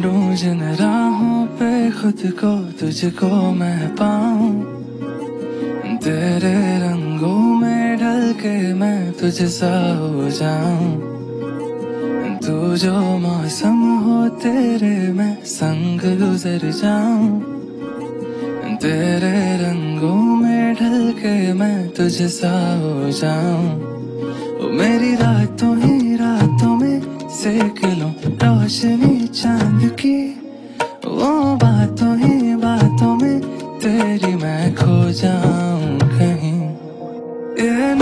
ढूंढूं जिन राहों पे खुद को तुझको मैं पाऊं, तेरे रंगों में ढल के मैं तुझसा हो जाऊं। तू जो मौसम हो तेरे मैं संग गुजर जाऊं, तेरे रंगों में ढल के मैं तुझसा हो जाऊं। ओ मेरी रातों ही रातों में सेक लूं रोशनी चांद की, वो बातों ही बातों में तेरी मैं खो जाऊं कहीं। ये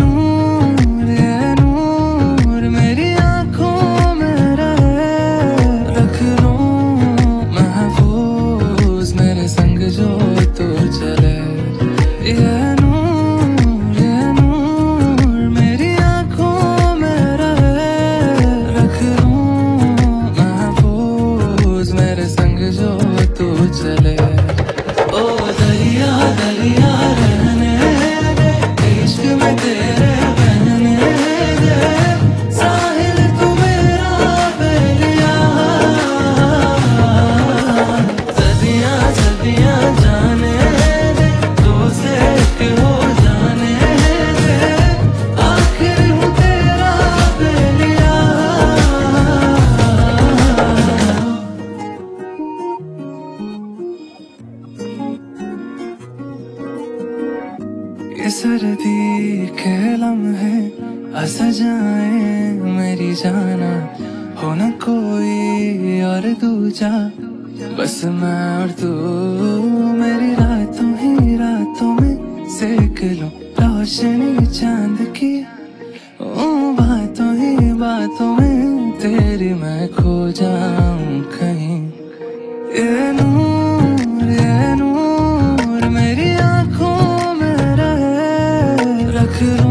नूर मेरी आंखों में रहे, रख लूं महफूज मेरे संग जो तू चले। ये नूर मेरी आंखों में रहे, रख लूं महफूज मेरे संग जो तू चले। ओ दरिया दरिया रहने दे, इश्क में तेरे बहने दे, साहिल तू मेरा बेलिया। सदियां सदियां जाने दे, दो से एक हो जाने दे, आखिर हूँ तेरा बेलिया। ये सर्दी के लम्हे हंस जाए मेरी जाना, हो न कोई और दूजा बस मैं और तू। मेरी रातों ही रातों में सेक लूं रोशनी चांद की, ओ बातों ही बातों में तेरी मैं खो जाऊं कहीं। ये नूर मेरी आंखों में रहे, रख लूं